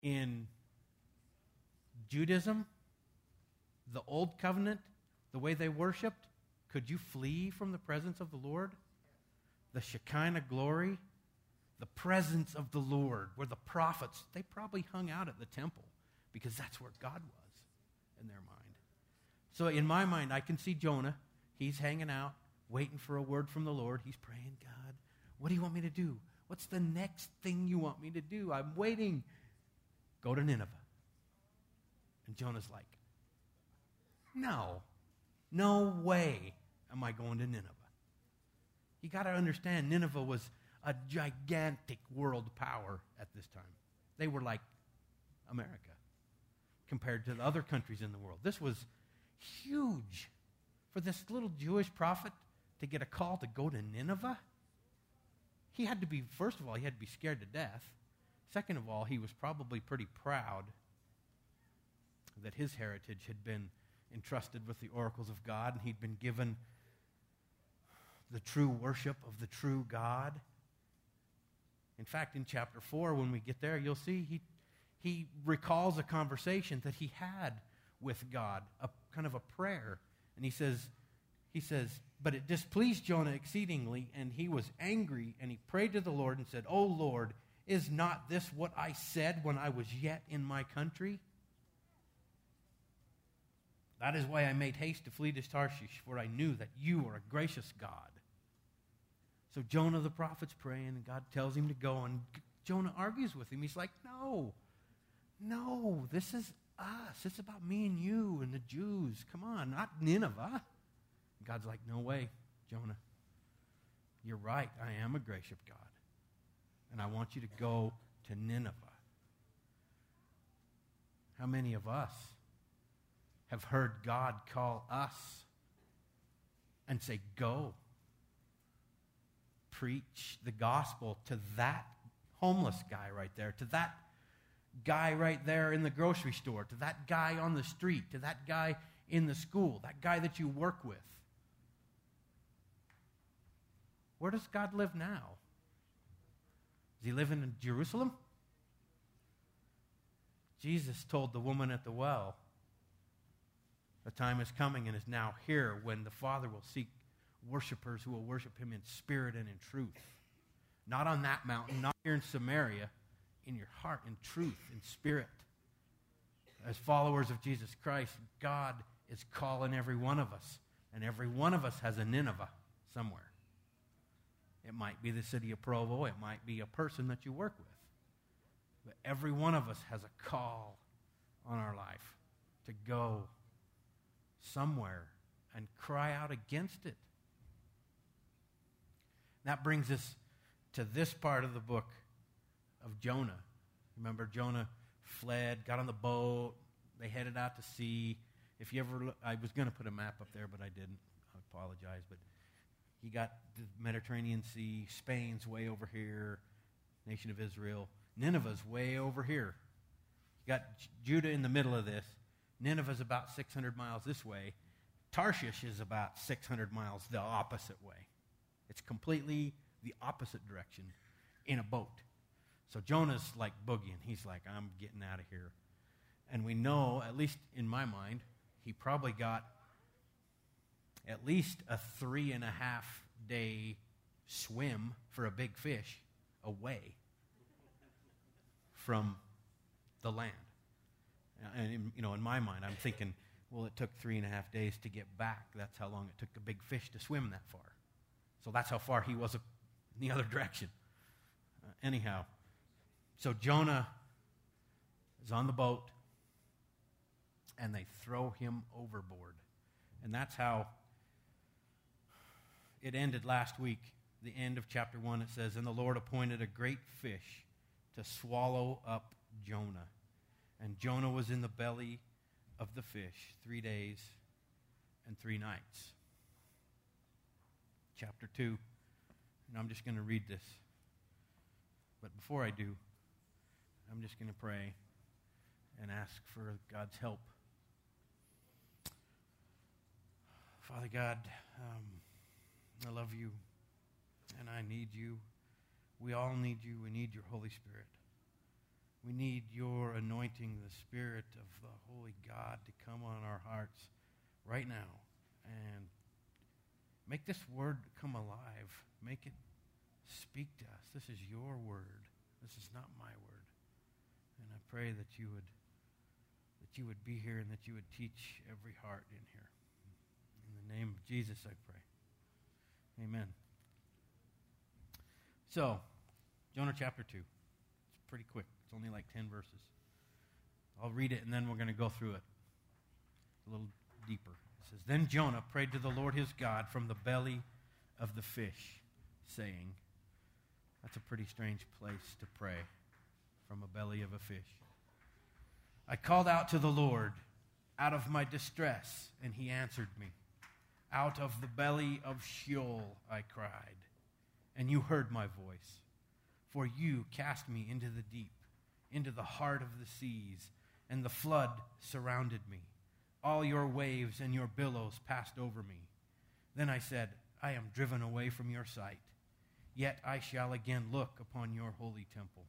in Judaism, the Old Covenant, the way they worshiped, could you flee from the presence of the Lord? The Shekinah glory, the presence of the Lord, where the prophets, they probably hung out at the temple because that's where God was in their mind. So in my mind, I can see Jonah. He's hanging out, waiting for a word from the Lord. He's praying, God, what do you want me to do? What's the next thing you want me to do? I'm waiting. Go to Nineveh. And Jonah's like, no way am I going to Nineveh. You got to understand, Nineveh was a gigantic world power at this time. They were like America compared to the other countries in the world. This was huge. For this little Jewish prophet to get a call to go to Nineveh, he had to be, first of all, he had to be scared to death. Second of all, he was probably pretty proud that his heritage had been entrusted with the oracles of God, and he'd been given the true worship of the true God. In fact, in chapter 4, when we get there, you'll see he recalls a conversation that he had with God, a kind of a prayer. And he says, but it displeased Jonah exceedingly, and he was angry, and he prayed to the Lord and said, O Lord, is not this what I said when I was yet in my country? That is why I made haste to flee to Tarshish, for I knew that you are a gracious God. So Jonah the prophet's praying, and God tells him to go, and Jonah argues with him. He's like, no, this is us. It's about me and you and the Jews. Come on, not Nineveh. And God's like, no way, Jonah. You're right. I am a gracious God. And I want you to go to Nineveh. How many of us have heard God call us and say, go, preach the gospel to that homeless guy right there, to that guy right there in the grocery store, to that guy on the street, to that guy in the school, that guy that you work with? Where does God live now? Does he live in Jerusalem? Jesus told the woman at the well, the time is coming and is now here when the Father will seek worshipers who will worship him in spirit and in truth. Not on that mountain, not here in Samaria, in your heart, in truth, in spirit. As followers of Jesus Christ, God is calling every one of us, and every one of us has a Nineveh somewhere. It might be the city of Provo, it might be a person that you work with. But every one of us has a call on our life to go somewhere and cry out against it. That brings us to this part of the book of Jonah. Remember, Jonah fled, got on the boat, they headed out to sea. If you ever, I was going to put a map up there, but I didn't. I apologize. But he got the Mediterranean Sea, Spain's way over here, nation of Israel. Nineveh's way over here. You got Judah in the middle of this. Nineveh's about 600 miles this way. Tarshish is about 600 miles the opposite way. It's completely the opposite direction in a boat. So Jonah's like boogieing. He's like, I'm getting out of here. And we know, at least in my mind, he probably got at least a 3.5 day swim for a big fish away from the land. And, in my mind, I'm thinking, well, it took 3.5 days to get back. That's how long it took a big fish to swim that far. So that's how far he was in the other direction. Anyhow, so Jonah is on the boat, and they throw him overboard. And that's how it ended last week. The end of chapter 1, it says, and the Lord appointed a great fish to swallow up Jonah. And Jonah was in the belly of the fish 3 days and 3 nights. Chapter 2. And I'm just going to read this. But before I do, I'm just going to pray and ask for God's help. Father God, I love you, and I need you. We all need you. We need your Holy Spirit. We need your anointing, the Spirit of the Holy God, to come on our hearts right now and make this word come alive. Make it speak to us. This is your word. This is not my word. And I pray that you would be here and that you would teach every heart in here. In the name of Jesus, I pray. Amen. So, Jonah chapter 2. It's pretty quick. It's only like 10 verses. I'll read it and then we're going to go through it a little deeper. It says, Then Jonah prayed to the Lord his God from the belly of the fish, saying, that's a pretty strange place to pray, from a belly of a fish. I called out to the Lord out of my distress, and he answered me. Out of the belly of Sheol I cried, and you heard my voice. For you cast me into the deep, into the heart of the seas, and the flood surrounded me. All your waves and your billows passed over me. Then I said, I am driven away from your sight, yet I shall again look upon your holy temple.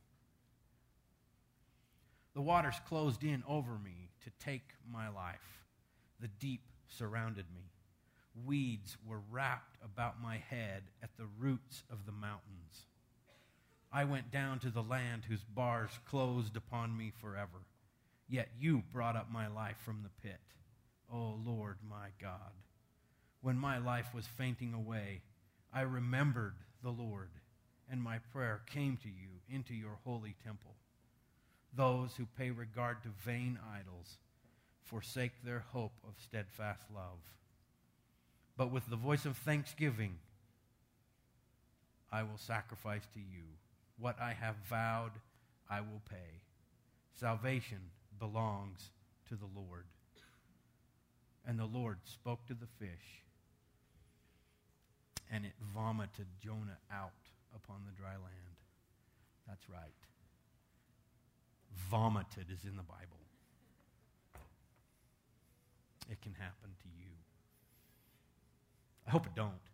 The waters closed in over me to take my life. The deep surrounded me. Weeds were wrapped about my head at the roots of the mountains. I went down to the land whose bars closed upon me forever. Yet you brought up my life from the pit, O Lord my God. When my life was fainting away, I remembered the Lord, and my prayer came to you into your holy temple. Those who pay regard to vain idols forsake their hope of steadfast love. But with the voice of thanksgiving, I will sacrifice to you. What I have vowed, I will pay. Salvation belongs to the Lord. And the Lord spoke to the fish, and it vomited Jonah out upon the dry land. That's right. Vomited is in the Bible. It can happen to you. I hope it don't.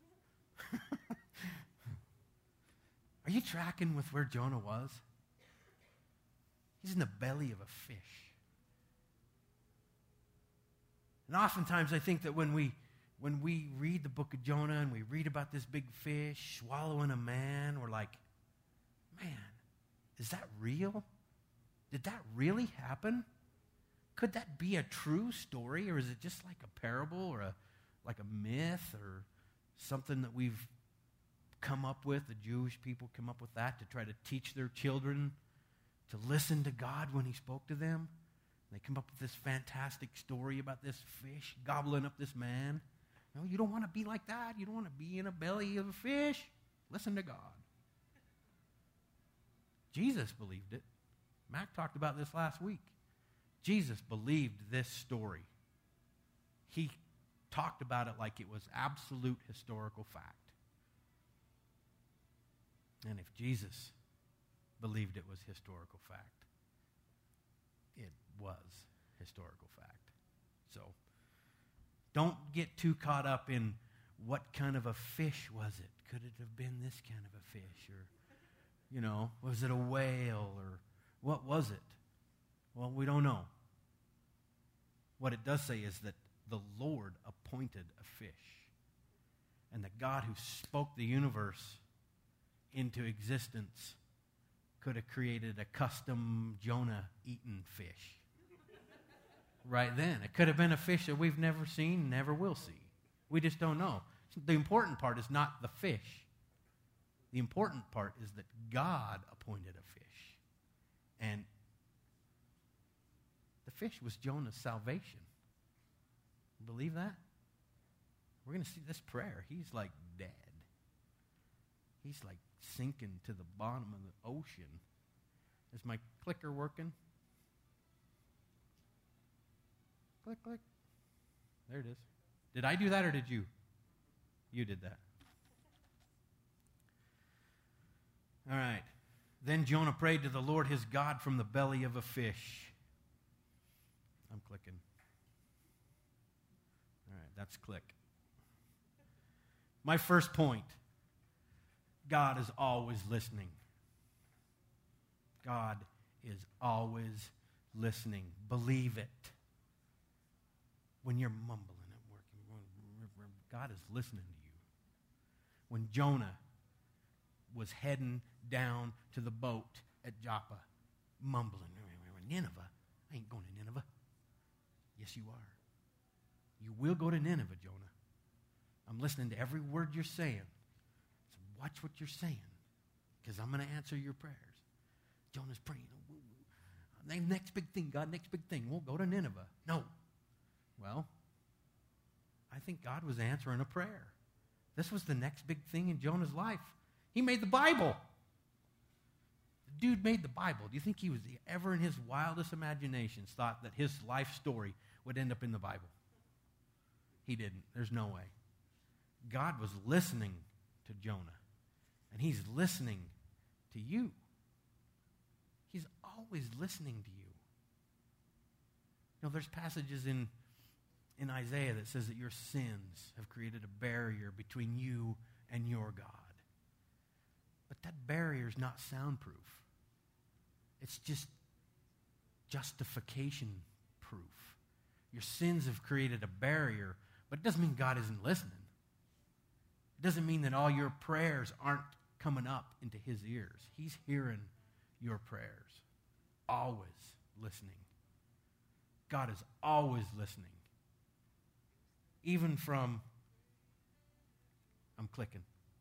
Are you tracking with where Jonah was? He's in the belly of a fish. And oftentimes I think that when we read the book of Jonah and we read about this big fish swallowing a man, we're like, man, is that real? Did that really happen? Could that be a true story, or is it just like a parable or like a myth or something that we've come up with? The Jewish people come up with that to try to teach their children to listen to God when he spoke to them. They come up with this fantastic story about this fish gobbling up this man. No, you don't want to be like that. You don't want to be in a belly of a fish. Listen to God. Jesus believed it. Mac talked about this last week. Jesus believed this story. He talked about it like it was absolute historical fact. And if Jesus believed it was historical fact, it was historical fact. So don't get too caught up in what kind of a fish was it. Could it have been this kind of a fish? Or, was it a whale? Or what was it? Well, we don't know. What it does say is that the Lord appointed a fish. And the God who spoke the universe into existence could have created a custom Jonah-eaten fish. Right then. It could have been a fish that we've never seen, never will see. We just don't know. The important part is not the fish. The important part is that God appointed a fish. And the fish was Jonah's salvation. Believe that? We're going to see this prayer. He's like dead. He's like sinking to the bottom of the ocean. Is my clicker working? Click, click. There it is. Did I do that or did you? You did that. All right. Then Jonah prayed to the Lord his God from the belly of a fish. I'm clicking. All right, that's click. My first point, God is always listening. God is always listening. Believe it. When you're mumbling at work, God is listening to you. When Jonah was heading down to the boat at Joppa, mumbling, Nineveh? I ain't going to Nineveh. Yes, you are. You will go to Nineveh, Jonah. I'm listening to every word you're saying. So watch what you're saying, because I'm going to answer your prayers. Jonah's praying. Next big thing, God, next big thing. We'll go to Nineveh. No. Well, I think God was answering a prayer. This was the next big thing in Jonah's life. He made the Bible. The dude made the Bible. Do you think he was ever in his wildest imaginations thought that his life story would end up in the Bible? He didn't. There's no way. God was listening to Jonah, and he's listening to you. He's always listening to you. You know, there's passages in Isaiah that says that your sins have created a barrier between you and your God. But that barrier is not soundproof. It's just justification proof. Your sins have created a barrier, but it doesn't mean God isn't listening. It doesn't mean that all your prayers aren't coming up into his ears. He's hearing your prayers. Always listening. God is always listening. Even from, I'm clicking.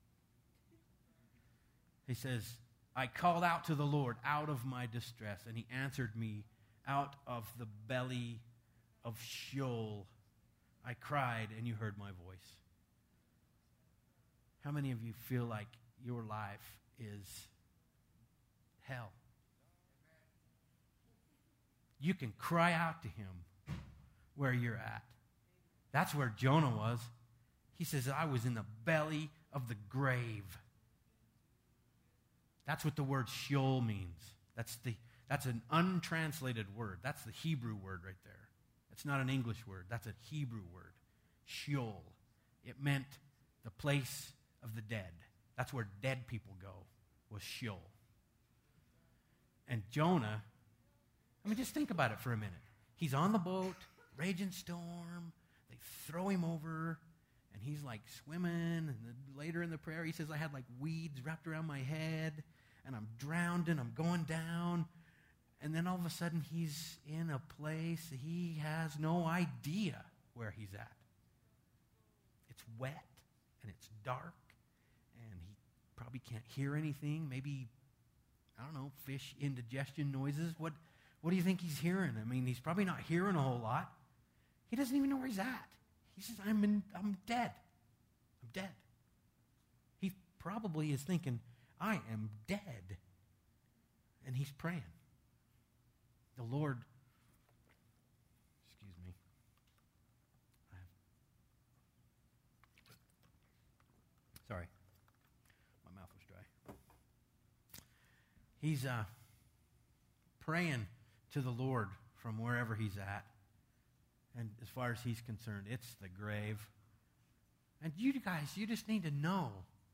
He says, I called out to the Lord out of my distress, and he answered me out of the belly of Sheol. I cried, and you heard my voice. How many of you feel like your life is hell? You can cry out to him where you're at. That's where Jonah was. He says, I was in the belly of the grave. That's what the word Sheol means. That's an untranslated word. That's the Hebrew word right there. It's not an English word. That's a Hebrew word. Sheol. It meant the place of the dead. That's where dead people go, was Sheol. And Jonah, just think about it for a minute. He's on the boat, raging storm. They throw him over, and he's like swimming. And then later in the prayer, he says, I had like weeds wrapped around my head, and I'm drowned, and I'm going down. And then all of a sudden, he's in a place he has no idea where he's at. It's wet, and it's dark, and he probably can't hear anything. Maybe, fish indigestion noises. What do you think he's hearing? He's probably not hearing a whole lot. He doesn't even know where he's at. He says, I'm dead. I'm dead. He probably is thinking, I am dead. And he's praying. The Lord, excuse me. Sorry. My mouth was dry. He's praying to the Lord from wherever he's at. And as far as he's concerned, it's the grave. And you guys, you just need to know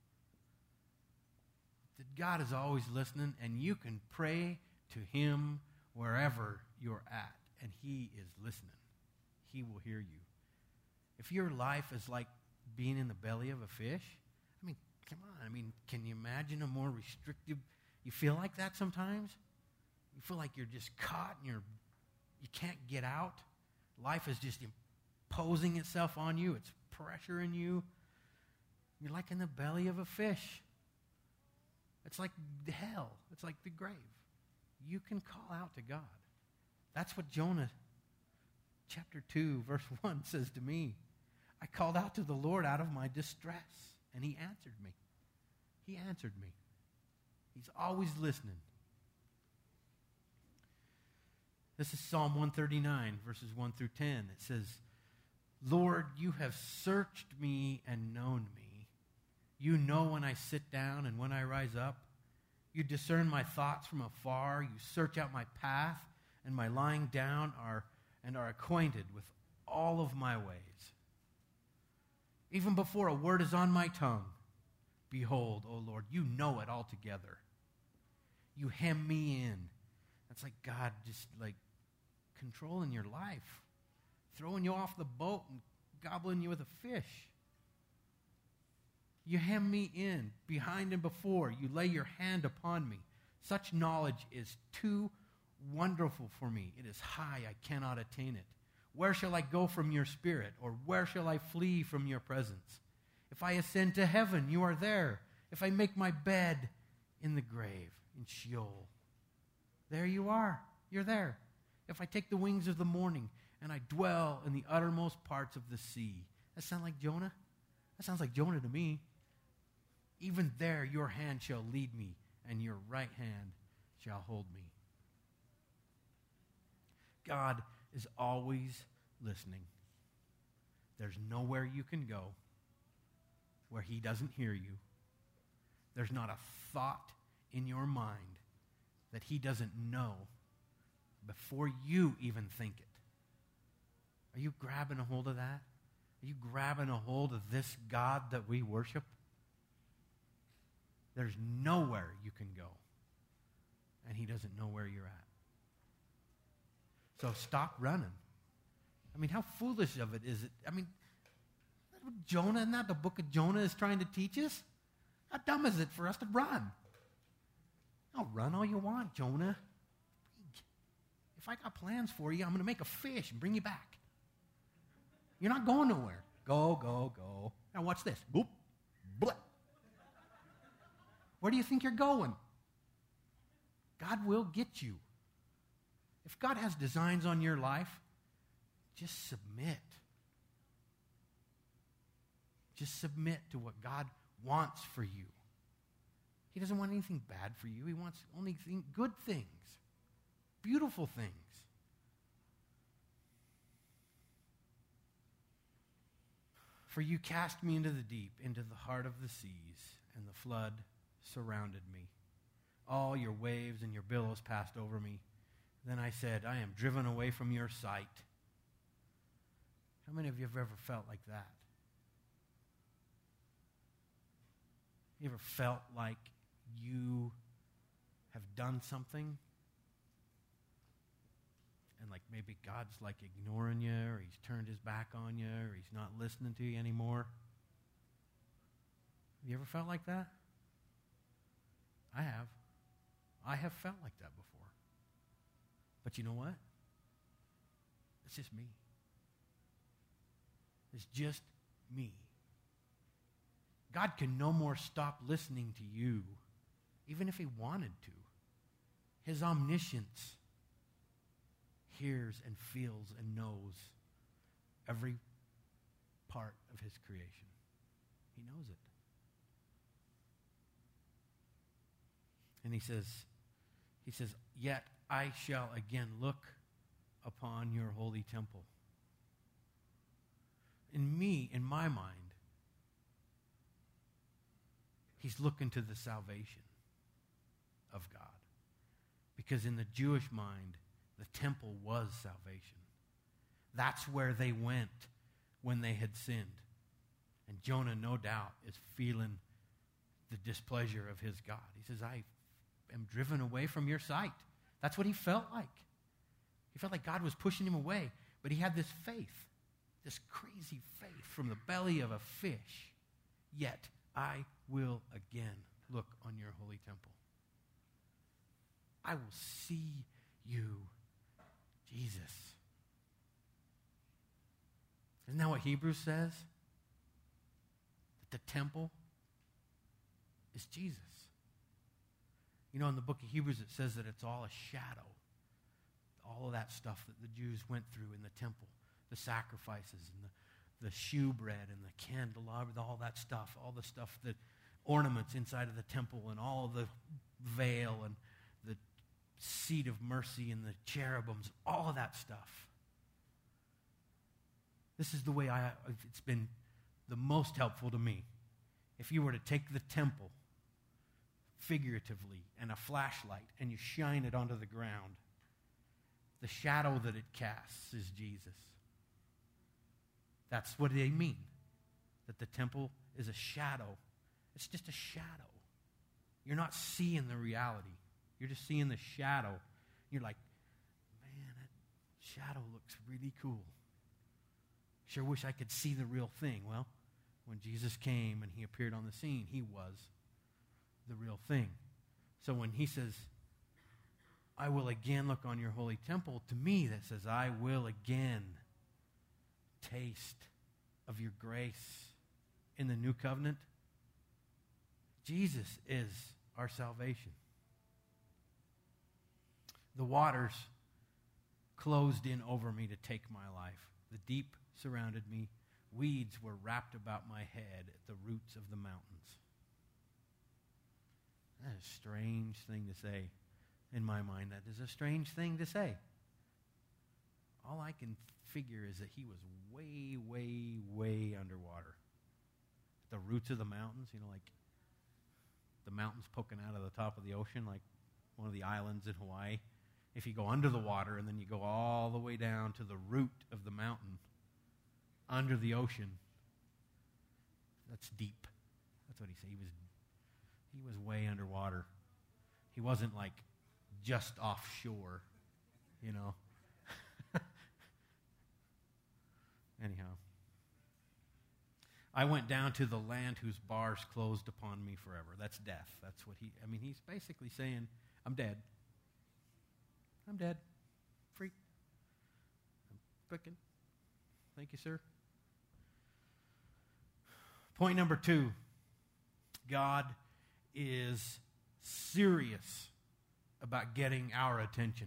that God is always listening, and you can pray to him wherever you're at, and he is listening. He will hear you. If your life is like being in the belly of a fish, come on. Can you imagine a more restrictive? You feel like that sometimes? You feel like you're just caught and you can't get out. Life is just imposing itself on you. It's pressuring you. You're like in the belly of a fish. It's like hell. It's like the grave. You can call out to God. That's what Jonah chapter 2, verse 1 says to me. I called out to the Lord out of my distress, and he answered me. He answered me. He's always listening. This is Psalm 139, verses 1 through 10. It says, Lord, you have searched me and known me. You know when I sit down and when I rise up. You discern my thoughts from afar. You search out my path and my lying down are acquainted with all of my ways. Even before a word is on my tongue, behold, O Lord, you know it altogether. You hem me in It's like God just like controlling your life, throwing you off the boat and gobbling you with a fish. You hem me in, behind and before. You lay your hand upon me. Such knowledge is too wonderful for me. It is high, I cannot attain it. Where shall I go from your spirit? Or where shall I flee from your presence? If I ascend to heaven, you are there. If I make my bed in the grave, in Sheol, there you are. You're there. If I take the wings of the morning and I dwell in the uttermost parts of the sea. That sound like Jonah? That sounds like Jonah to me. Even there your hand shall lead me, and your right hand shall hold me. God is always listening. There's nowhere you can go where he doesn't hear you. There's not a thought in your mind that he doesn't know before you even think it. Are you grabbing a hold of that? Are you grabbing a hold of this God that we worship? There's nowhere you can go, and he doesn't know where you're at. So stop running. I mean, how foolish of it is it? I mean, Jonah, isn't that the book of Jonah is trying to teach us? How dumb is it for us to run? I'll run all you want, Jonah. If I got plans for you, I'm going to make a fish and bring you back. You're not going nowhere. Go, go, go. Now watch this. Boop, blip. Where do you think you're going? God will get you. If God has designs on your life, just submit. Just submit to what God wants for you. He doesn't want anything bad for you. He wants only good things, beautiful things. For you cast me into the deep, into the heart of the seas, and the flood surrounded me. All your waves and your billows passed over me. Then I said, I am driven away from your sight. How many of you have ever felt like that? You ever felt like you have done something and like maybe God's like ignoring you, or he's turned his back on you, or he's not listening to you anymore? Have you ever felt like that? I have. I have felt like that before. But you know what? It's just me. It's just me. God can no more stop listening to you, even if he wanted to. His omniscience hears and feels and knows every part of his creation. He knows it. And he says, yet I shall again look upon your holy temple. In my mind, he's looking to the salvation of God. Because in the Jewish mind, the temple was salvation. That's where they went when they had sinned. And Jonah, no doubt, is feeling the displeasure of his God. He says, I am driven away from your sight. That's what he felt like. He felt like God was pushing him away. But he had this faith, this crazy faith from the belly of a fish. Yet I will again look on your holy temple. I will see you, Jesus. Isn't that what Hebrews says? That the temple is Jesus. You know, in the book of Hebrews it says that it's all a shadow. All of that stuff that the Jews went through in the temple, the sacrifices and the shewbread and the candelabra, all that stuff, all the stuff, the ornaments inside of the temple and all of the veil and the seat of mercy and the cherubims, all of that stuff. This is the way it's been the most helpful to me. If you were to take the temple figuratively and a flashlight and you shine it onto the ground, the shadow that it casts is Jesus. That's what they mean, that the temple is a shadow. It's just a shadow. You're not seeing the reality. You're just seeing the shadow. You're like, man, that shadow looks really cool. Sure wish I could see the real thing. Well, when Jesus came and he appeared on the scene, he was the real thing. So when he says, I will again look on your holy temple, to me that says, I will again taste of your grace in the new covenant. Jesus is our salvation. The waters closed in over me to take my life. The deep surrounded me. Weeds were wrapped about my head at the roots of the mountains. That is a strange thing to say. In my mind, that is a strange thing to say. All I can figure is that he was way, way, way underwater. The roots of the mountains, like the mountains poking out of the top of the ocean, like one of the islands in Hawaii. If you go under the water and then you go all the way down to the root of the mountain, under the ocean, that's deep. That's what he said. He was way underwater. He wasn't like just offshore, Anyhow. I went down to the land whose bars closed upon me forever. That's death. That's what he's basically saying, I'm dead. I'm dead. Freak. I'm quickened. Thank you, sir. Point number 2. God is serious about getting our attention.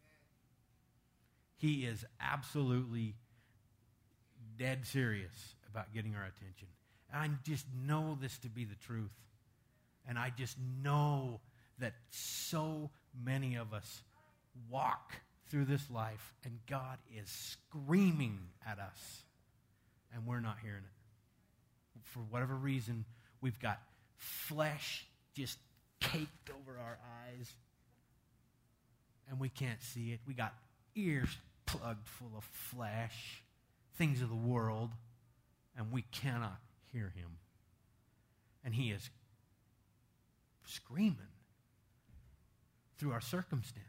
He is absolutely dead serious about getting our attention. And I just know this to be the truth. And I just know that so many of us walk through this life and God is screaming at us and we're not hearing it. For whatever reason, we've got flesh just caked over our eyes and we can't see it. We got ears plugged full of flesh, things of the world, and we cannot hear him. And he is screaming through our circumstances.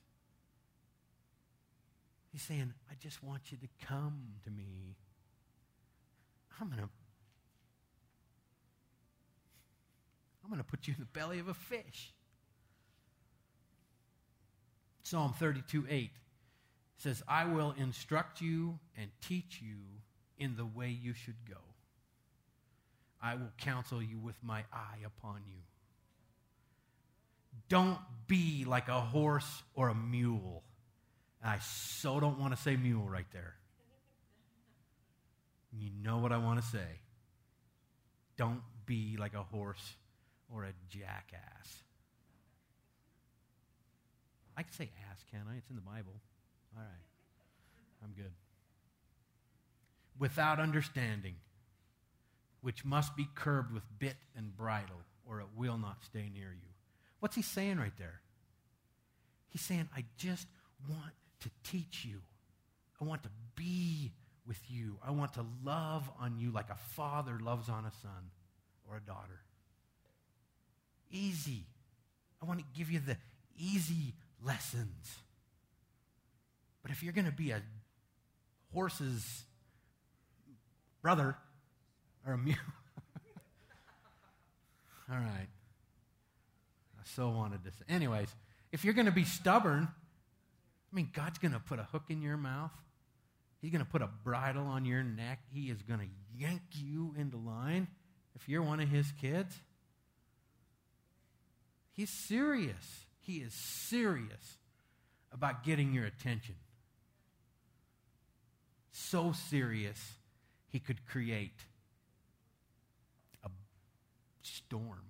He's saying, I just want you to come to me. I'm going to put you in the belly of a fish. Psalm 32:8 says, I will instruct you and teach you in the way you should go. I will counsel you with my eye upon you. Don't be like a horse or a mule. I so don't want to say mule right there. You know what I want to say. Don't be like a horse or a jackass. I can say ass, can't I? It's in the Bible. All right. I'm good. Without understanding, which must be curbed with bit and bridle, or it will not stay near you. What's he saying right there? He's saying, I just want to teach you. I want to be with you. I want to love on you like a father loves on a son or a daughter. Easy. I want to give you the easy lessons. But if you're going to be a horse's brother or a mule, all right. I so wanted to say. Anyways, if you're going to be stubborn, God's going to put a hook in your mouth. He's going to put a bridle on your neck. He is going to yank you into line if you're one of his kids. He's serious. He is serious about getting your attention. So serious, he could create a storm.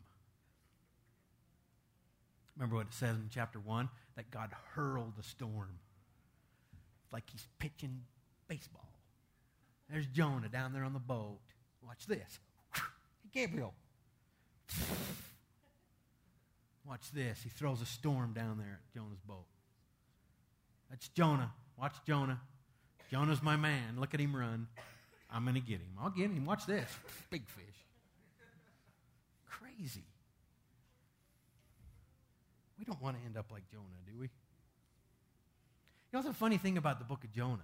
Remember what it says in chapter 1? That God hurled a storm. Like he's pitching baseball. There's Jonah down there on the boat. Watch this. Hey, Gabriel. Watch this. He throws a storm down there at Jonah's boat. That's Jonah. Watch Jonah. Jonah's my man. Look at him run. I'm going to get him. I'll get him. Watch this. Big fish. Crazy. We don't want to end up like Jonah, do we? You know, the funny thing about the book of Jonah?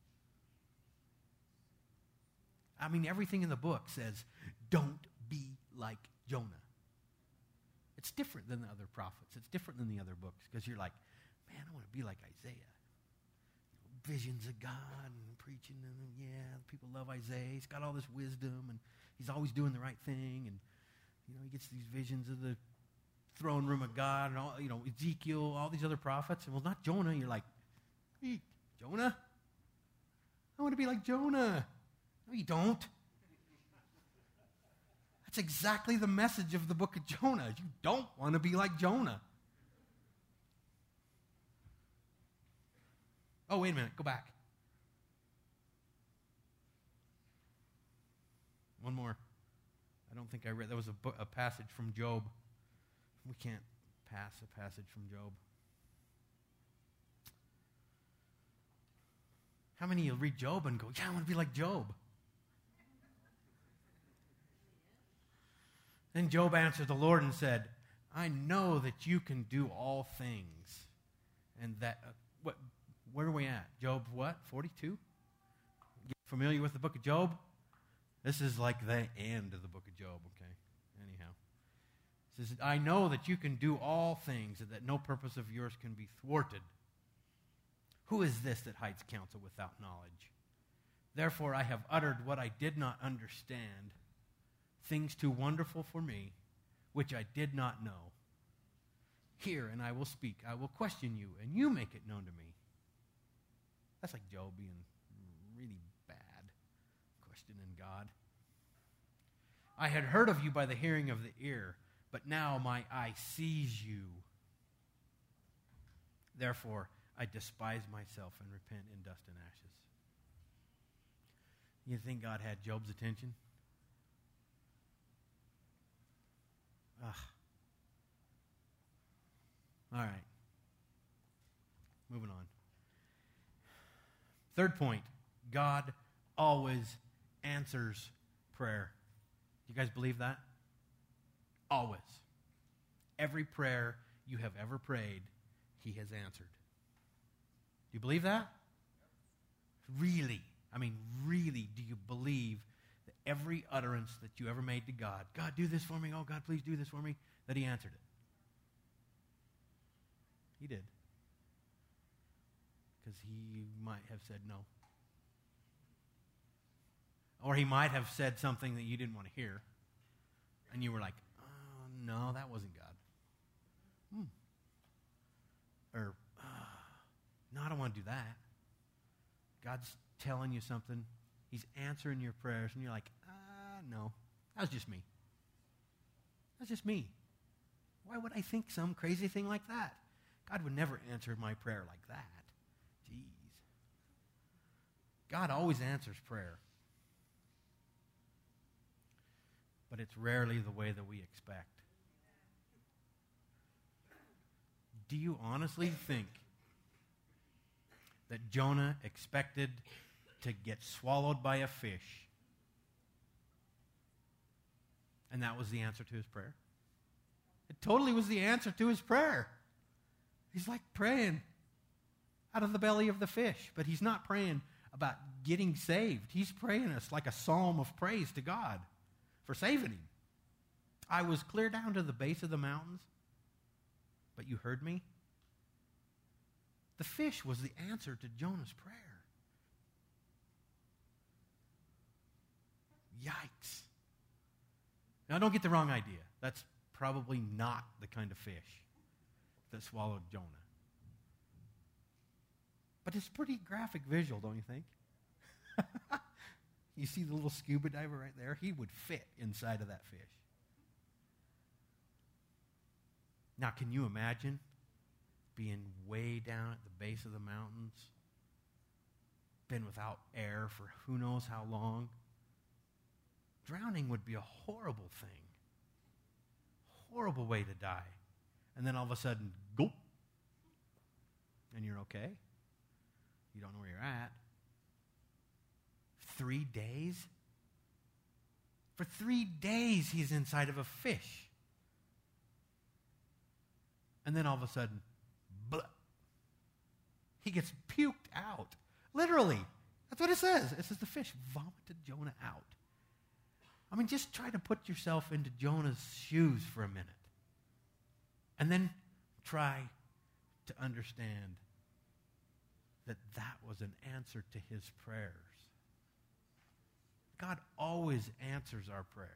I mean, everything in the book says, don't be like Jonah. It's different than the other prophets. It's different than the other books because you're like, man, I want to be like Isaiah. Visions of God and preaching, and yeah, people love Isaiah. He's got all this wisdom, and he's always doing the right thing, and he gets these visions of the throne room of God, and all, Ezekiel, all these other prophets. And well, not Jonah. You're like, hey, Jonah? I want to be like Jonah. No, you don't. That's exactly the message of the book of Jonah. You don't want to be like Jonah. Oh, wait a minute. Go back. One more. I don't think I read. That was a passage from Job. We can't pass a passage from Job. How many of you read Job and go, yeah, I want to be like Job? Then Job answered the Lord and said, I know that you can do all things. And that, where are we at? Job what? 42? Get familiar with the book of Job? This is like the end of the book of Job, okay? Anyhow. It says, I know that you can do all things and that no purpose of yours can be thwarted. Who is this that hides counsel without knowledge? Therefore I have uttered what I did not understand, things too wonderful for me, which I did not know. Hear, and I will speak. I will question you, and you make it known to me. That's like Job being really bad, questioning God. I had heard of you by the hearing of the ear, but now my eye sees you. Therefore, I despise myself and repent in dust and ashes. You think God had Job's attention? Ugh. All right. Moving on. Third point, God always answers prayer. Do you guys believe that? Always. Every prayer you have ever prayed, he has answered. Do you believe that? Really? I mean, really, do you believe that every utterance that you ever made to God, God, do this for me, oh, God, please do this for me, that he answered it? He did. Because he might have said no. Or he might have said something that you didn't want to hear. And you were like, oh, no, that wasn't God. Or, no, I don't want to do that. God's telling you something. He's answering your prayers. And you're like, no, that was just me. That's just me. Why would I think some crazy thing like that? God would never answer my prayer like that. Jeez. God always answers prayer. But it's rarely the way that we expect. Do you honestly think that Jonah expected to get swallowed by a fish? And that was the answer to his prayer? It totally was the answer to his prayer. He's like praying out of the belly of the fish, but he's not praying about getting saved. He's praying us like a psalm of praise to God for saving him. I was clear down to the base of the mountains, but you heard me. The fish was the answer to Jonah's prayer. Yikes. Now, don't get the wrong idea. That's probably not the kind of fish that swallowed Jonah. But it's pretty graphic visual, don't you think? You see the little scuba diver right there? He would fit inside of that fish. Now, can you imagine being way down at the base of the mountains, been without air for who knows how long? Drowning would be a horrible thing. Horrible way to die. And then all of a sudden, gulp, and you're okay. You don't know where you're at. 3 days? For 3 days, he's inside of a fish. And then all of a sudden, blah, He gets puked out. Literally. That's what it says. It says the fish vomited Jonah out. I mean, just try to put yourself into Jonah's shoes for a minute. And then try to understand that that was an answer to his prayers. God always answers our prayers.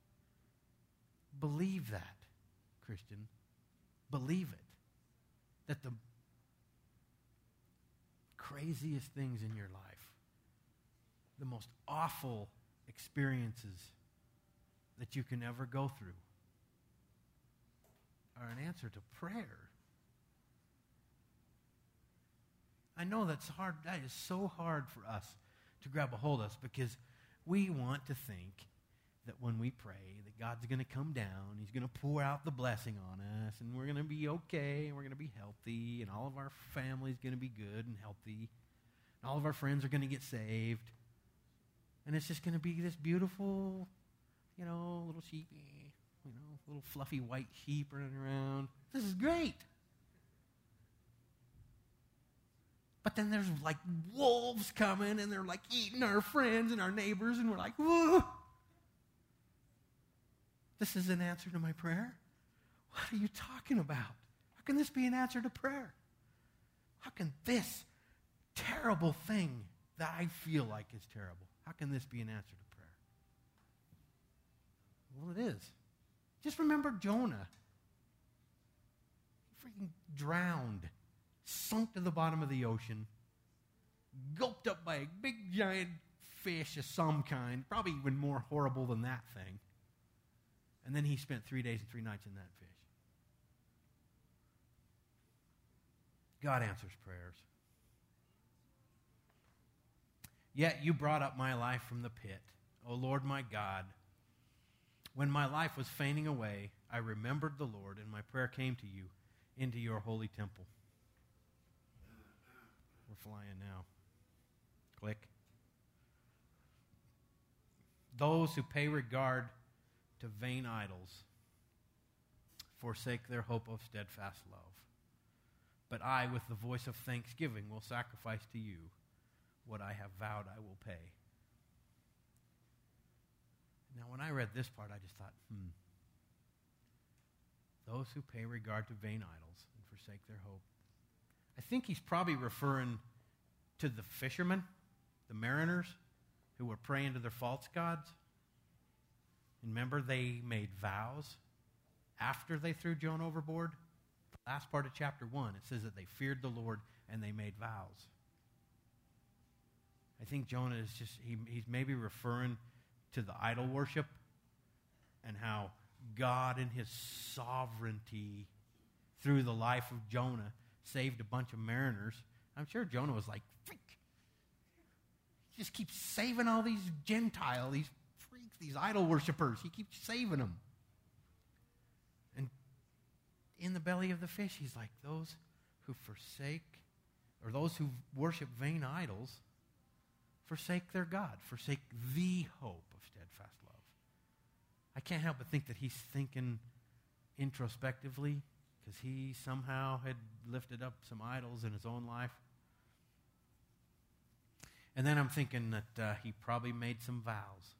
Believe that, Christian. Believe it. That the craziest things in your life, the most awful experiences that you can ever go through, are an answer to prayer. I know that's hard. That is so hard for us to grab a hold of us because we want to think that when we pray that God's going to come down, he's going to pour out the blessing on us, and we're going to be okay, and we're going to be healthy, and all of our family's going to be good and healthy, and all of our friends are going to get saved, and it's just going to be this beautiful, little sheep, little fluffy white sheep running around. This is great. But then there's like wolves coming, and they're like eating our friends and our neighbors, and we're like, whoa. This is an answer to my prayer? What are you talking about? How can this be an answer to prayer? How can this terrible thing that I feel like is terrible, how can this be an answer to prayer? Well, it is. Just remember Jonah. He freaking drowned, sunk to the bottom of the ocean, gulped up by a big giant fish of some kind, probably even more horrible than that thing. And then he spent 3 days and 3 nights in that fish. God answers prayers. Yet you brought up my life from the pit, O Lord my God. When my life was fainting away, I remembered the Lord, and my prayer came to you into your holy temple. We're flying now. Click. Those who pay regard to vain idols forsake their hope of steadfast love. But I, with the voice of thanksgiving, will sacrifice to you what I have vowed I will pay. Now, when I read this part, I just thought, those who pay regard to vain idols and forsake their hope. I think he's probably referring to the fishermen, the mariners, who were praying to their false gods. Remember, they made vows after they threw Jonah overboard? The last part of chapter 1, it says that they feared the Lord and they made vows. I think Jonah is just, he's maybe referring to the idol worship and how God in his sovereignty through the life of Jonah saved a bunch of mariners. I'm sure Jonah was like, freak. He just keeps saving all these Gentiles, these freaks, these idol worshipers. He keeps saving them. And in the belly of the fish, he's like, those who forsake, or those who worship vain idols, forsake their God, forsake the hope of steadfast love. I can't help but think that he's thinking introspectively because he somehow had lifted up some idols in his own life. And then I'm thinking that he probably made some vows.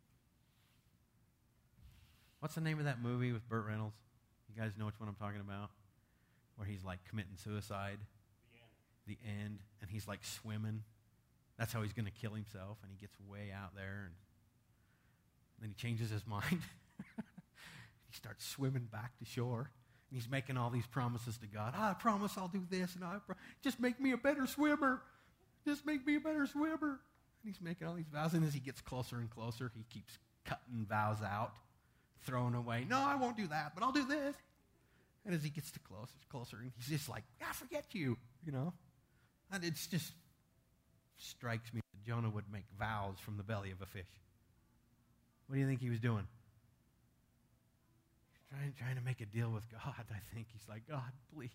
What's the name of that movie with Burt Reynolds? You guys know which one I'm talking about? Where he's like committing suicide. The end. And he's like swimming. That's how he's going to kill himself, and he gets way out there, and then he changes his mind. He starts swimming back to shore, and he's making all these promises to God. I promise I'll do this, and just make me a better swimmer. Just make me a better swimmer. And he's making all these vows, and as he gets closer and closer, he keeps cutting vows out, throwing away. No, I won't do that, but I'll do this. And as he gets to closer, and he's just like, I forget you, And it's just strikes me that Jonah would make vows from the belly of a fish. What do you think he was doing? Trying to make a deal with God, I think. He's like, God, please.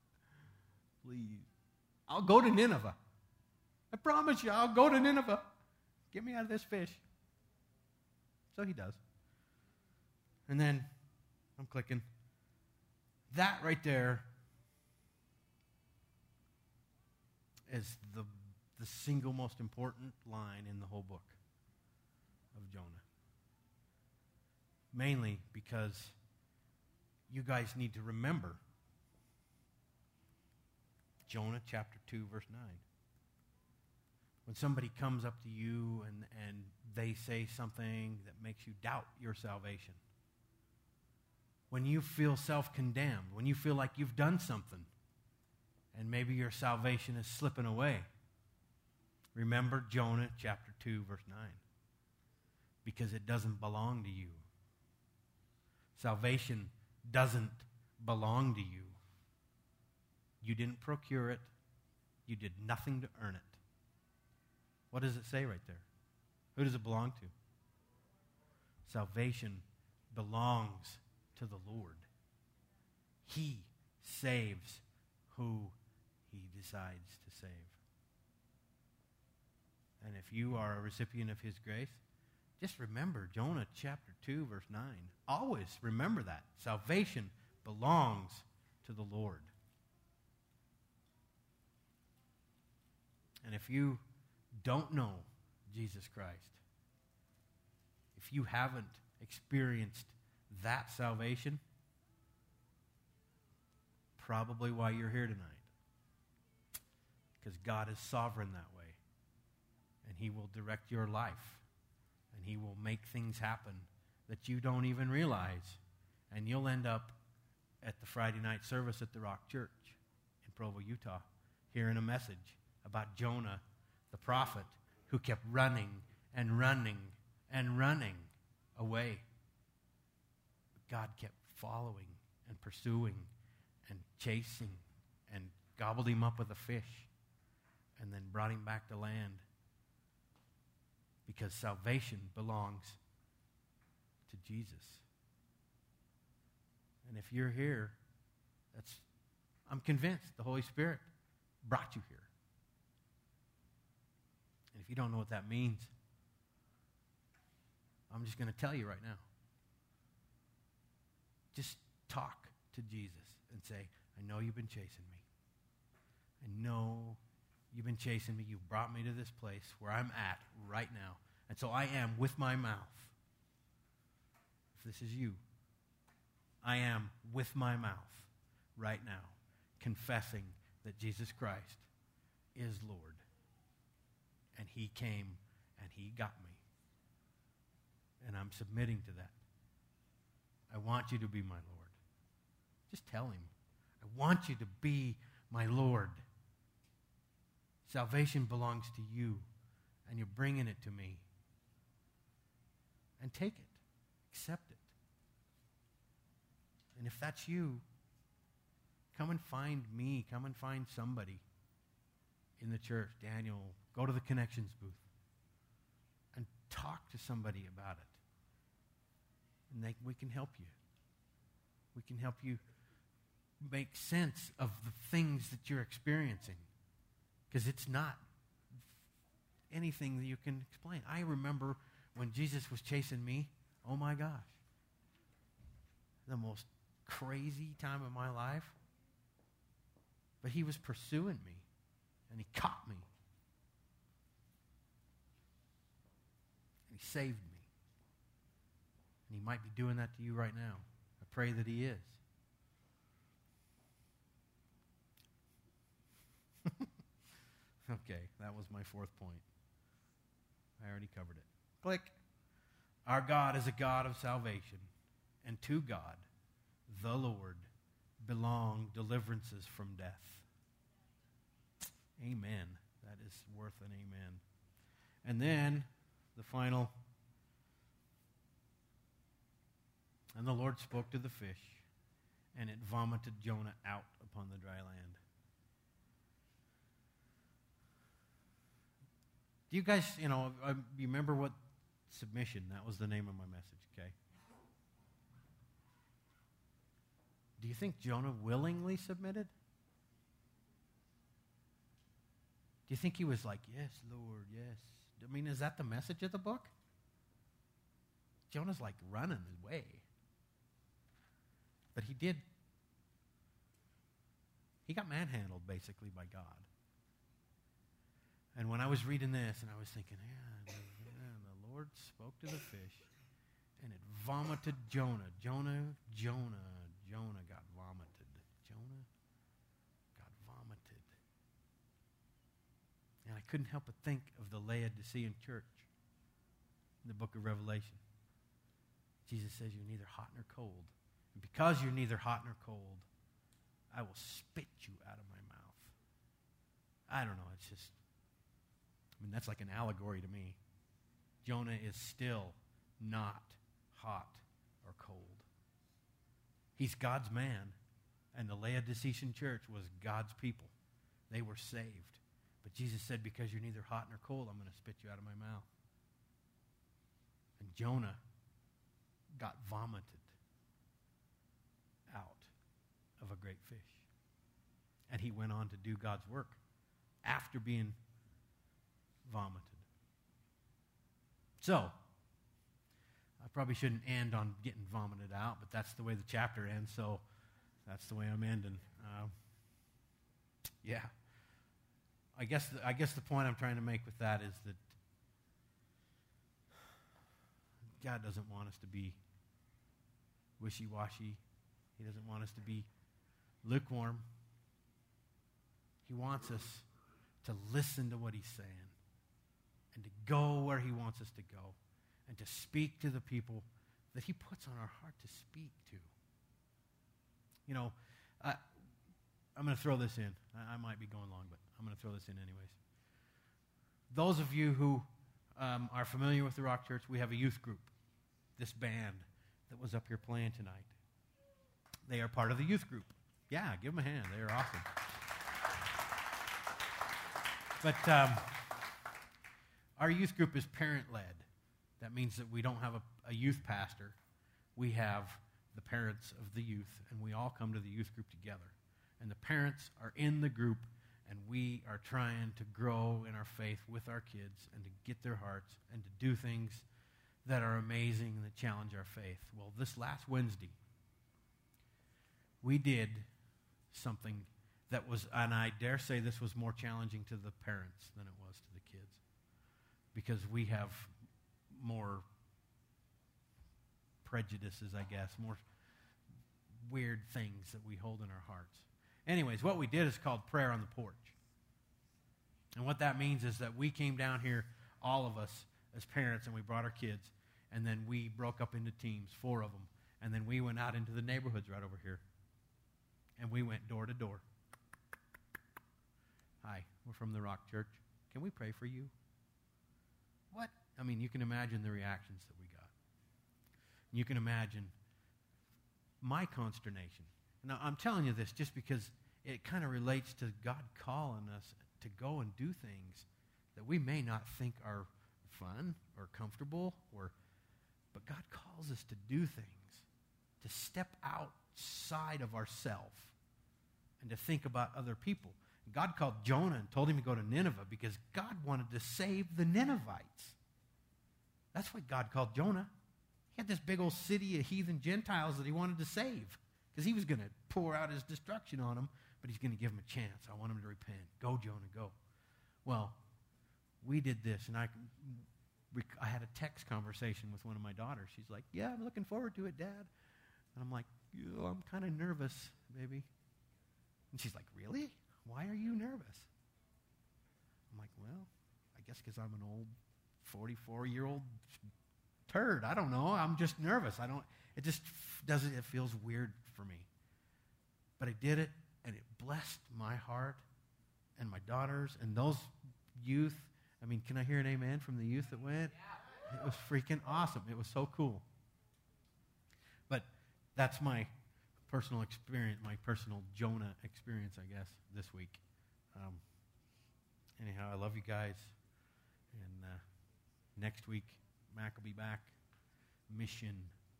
I'll go to Nineveh. I promise you, I'll go to Nineveh. Get me out of this fish. So he does. And then, I'm clicking. That right there is the single most important line in the whole book of Jonah. Mainly because you guys need to remember Jonah chapter 2, verse 9. When somebody comes up to you and they say something that makes you doubt your salvation, when you feel self-condemned, when you feel like you've done something and maybe your salvation is slipping away, remember Jonah chapter 2, verse 9. Because it doesn't belong to you. Salvation doesn't belong to you. You didn't procure it. You did nothing to earn it. What does it say right there? Who does it belong to? Salvation belongs to the Lord. He saves who he decides to save. And if you are a recipient of his grace, just remember Jonah chapter 2, verse 9. Always remember that. Salvation belongs to the Lord. And if you don't know Jesus Christ, if you haven't experienced that salvation, probably why you're here tonight. Because God is sovereign that way. And he will direct your life. And he will make things happen that you don't even realize. And you'll end up at the Friday night service at the Rock Church in Provo, Utah, hearing a message about Jonah, the prophet, who kept running and running and running away. But God kept following and pursuing and chasing and gobbled him up with a fish and then brought him back to land. Because salvation belongs to Jesus. And if you're here, I'm convinced the Holy Spirit brought you here. And if you don't know what that means, I'm just going to tell you right now. Just talk to Jesus and say, I know you've been chasing me. I know you've been chasing me. You've brought me to this place where I'm at right now. And so I am with my mouth. If this is you, I am with my mouth right now confessing that Jesus Christ is Lord. And he came and he got me. And I'm submitting to that. I want you to be my Lord. Just tell him, I want you to be my Lord. Salvation belongs to you, and you're bringing it to me. And take it. Accept it. And if that's you, come and find me. Come and find somebody in the church. Daniel, go to the connections booth and talk to somebody about it. And we can help you. We can help you make sense of the things that you're experiencing. Because it's not anything that you can explain. I remember when Jesus was chasing me, oh my gosh, the most crazy time of my life. But he was pursuing me, and he caught me. And he saved me. And he might be doing that to you right now. I pray that he is. Okay, that was my fourth point. I already covered it. Click. Our God is a God of salvation, and to God, the Lord, belong deliverances from death. Amen. That is worth an amen. And then, the final. And the Lord spoke to the fish, and it vomited Jonah out upon the dry land. Do you guys, you remember what submission, that was the name of my message, okay? Do you think Jonah willingly submitted? Do you think he was like, yes, Lord, yes? I mean, is that the message of the book? Jonah's like running away. But he did. He got manhandled, basically, by God. And when I was reading this, and I was thinking, the Lord spoke to the fish, and it vomited Jonah. Jonah got vomited. Jonah got vomited. And I couldn't help but think of the Laodicean church in the book of Revelation. Jesus says you're neither hot nor cold. And because you're neither hot nor cold, I will spit you out of my mouth. I don't know, it's just, that's like an allegory to me. Jonah is still not hot or cold. He's God's man, and the Laodicean church was God's people. They were saved. But Jesus said, because you're neither hot nor cold, I'm going to spit you out of my mouth. And Jonah got vomited out of a great fish. And he went on to do God's work after being vomited. So, I probably shouldn't end on getting vomited out, but that's the way the chapter ends, so that's the way I'm ending. Yeah. I guess the point I'm trying to make with that is that God doesn't want us to be wishy-washy. He doesn't want us to be lukewarm. He wants us to listen to what he's saying and to go where he wants us to go and to speak to the people that he puts on our heart to speak to. You know, I'm going to throw this in. I might be going long, but I'm going to throw this in anyways. Those of you who are familiar with the Rock Church, we have a youth group, this band that was up here playing tonight. They are part of the youth group. Yeah, give them a hand. They are awesome. But our youth group is parent-led. That means that we don't have a youth pastor. We have the parents of the youth, and we all come to the youth group together. And the parents are in the group, and we are trying to grow in our faith with our kids and to get their hearts and to do things that are amazing and that challenge our faith. Well, this last Wednesday, we did something that was, and I dare say this was more challenging to the parents than it was to the kids, because we have more prejudices, I guess, more weird things that we hold in our hearts. Anyways, what we did is called prayer on the porch. And what that means is that we came down here, all of us as parents, and we brought our kids, and then we broke up into teams, 4 of them, and then we went out into the neighborhoods right over here, and we went door to door. Hi, we're from the Rock Church. Can we pray for you? What? I mean, you can imagine the reactions that we got. You can imagine my consternation. Now, I'm telling you this just because it kind of relates to God calling us to go and do things that we may not think are fun or comfortable, but God calls us to do things, to step outside of ourselves and to think about other people. God called Jonah and told him to go to Nineveh because God wanted to save the Ninevites. That's why God called Jonah. He had this big old city of heathen Gentiles that he wanted to save because he was going to pour out his destruction on them, but he's going to give them a chance. I want them to repent. Go, Jonah, go. Well, we did this, and I had a text conversation with one of my daughters. She's like, yeah, I'm looking forward to it, Dad. And I'm like, I'm kind of nervous, baby. And she's like, really? Why are you nervous? I'm like, well, I guess because I'm an old 44-year-old turd. I don't know. I'm just nervous. It just doesn't, it feels weird for me. But I did it, and it blessed my heart and my daughters and those youth. I mean, can I hear an amen from the youth that went? Yeah. It was freaking awesome. It was so cool. But that's my personal experience, my personal Jonah experience, I guess, this week. Anyhow, I love you guys. And next week, Mac will be back. Mission.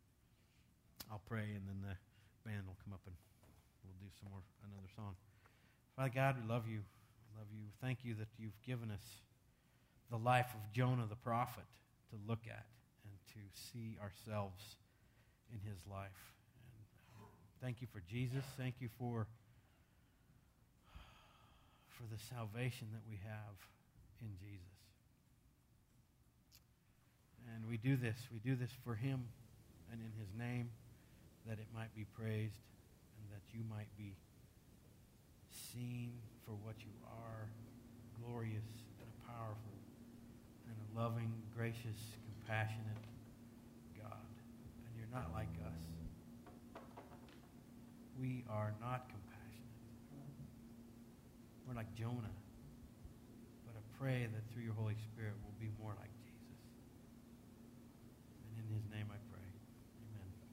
I'll pray, and then the band will come up and we'll do another song. Father God, we love you. Love you. Thank you that you've given us the life of Jonah the prophet to look at and to see ourselves in his life. Thank you for Jesus. Thank you for the salvation that we have in Jesus. And we do this for him and in his name, that it might be praised and that you might be seen for what you are, glorious and powerful and a loving, gracious, compassionate God. And you're not like us. We are not compassionate. We're like Jonah. But I pray that through your Holy Spirit we'll be more like Jesus. And in his name I pray.